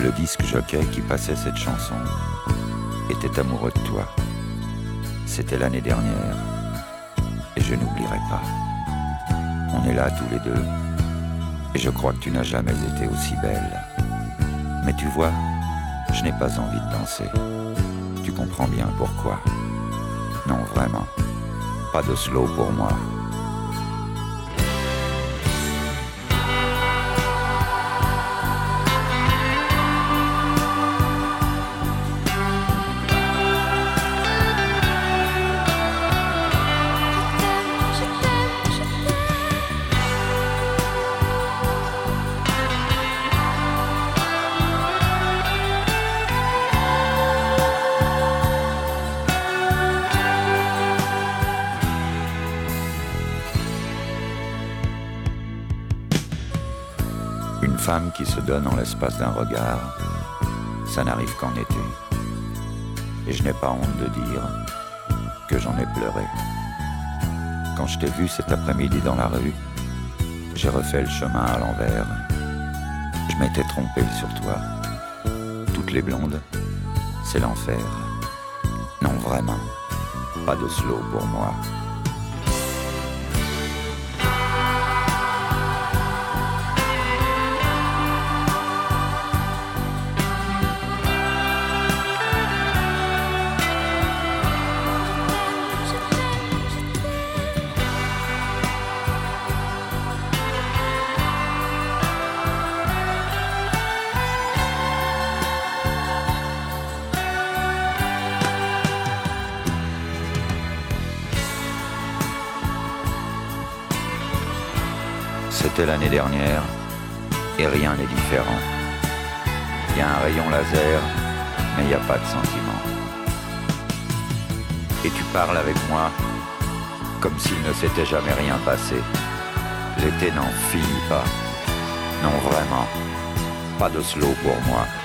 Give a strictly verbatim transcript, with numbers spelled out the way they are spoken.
Le disque jockey qui passait cette chanson était amoureux de toi. C'était l'année dernière et je n'oublierai pas. On est là tous les deux et je crois que tu n'as jamais été aussi belle. Mais tu vois, je n'ai pas envie de danser. Tu comprends bien pourquoi. Non, vraiment, pas de slow pour moi. Une femme qui se donne en l'espace d'un regard, ça n'arrive qu'en été. Et je n'ai pas honte de dire que j'en ai pleuré. Quand je t'ai vu cet après-midi dans la rue, j'ai refait le chemin à l'envers. Je m'étais trompé sur toi. Toutes les blondes, c'est l'enfer. Non, vraiment, pas de slow pour moi. C'était l'année dernière et rien n'est différent. Il y a un rayon laser, mais il n'y a pas de sentiment. Et tu parles avec moi comme s'il ne s'était jamais rien passé. L'été n'en finit pas. Non, vraiment, pas de slow pour moi.